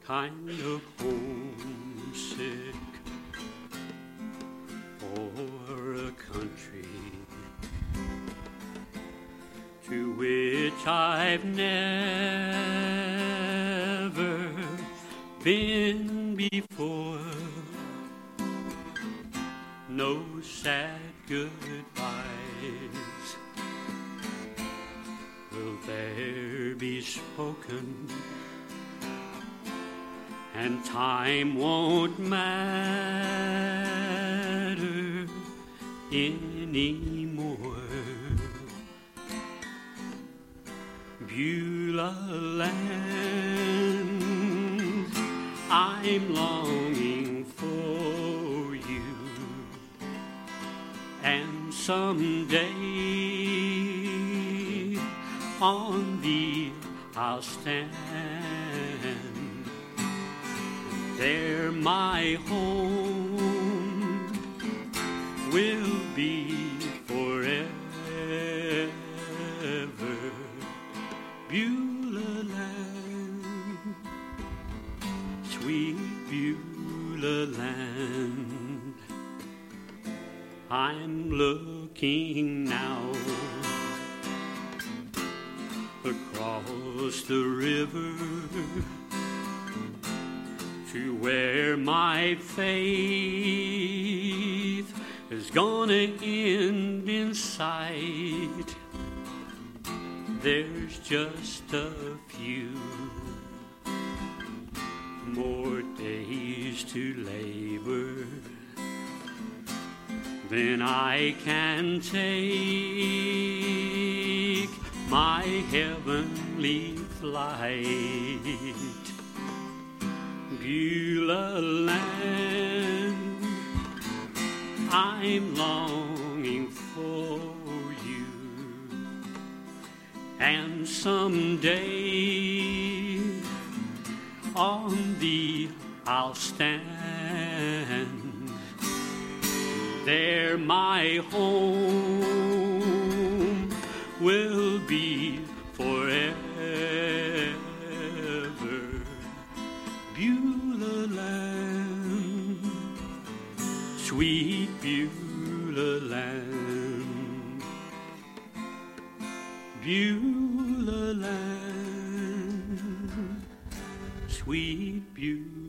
kind of homesick for a country to which I've never been before. No sad goodbyes will there be spoken, and time won't matter anymore. Beulah land, I'm longing for you, and someday on thee I'll stand. There my home will be forever. Beulah land, sweet Beulah land, I'm looking now across the river to where my faith is gonna end in sight. There's just a few more days to labor, then I can take my heavenly flight. Beulah land, I'm longing for you, and someday on thee I'll stand. There my home will be forever. Beulah land, sweet Beulah land, Beulah land, sweet Beulah.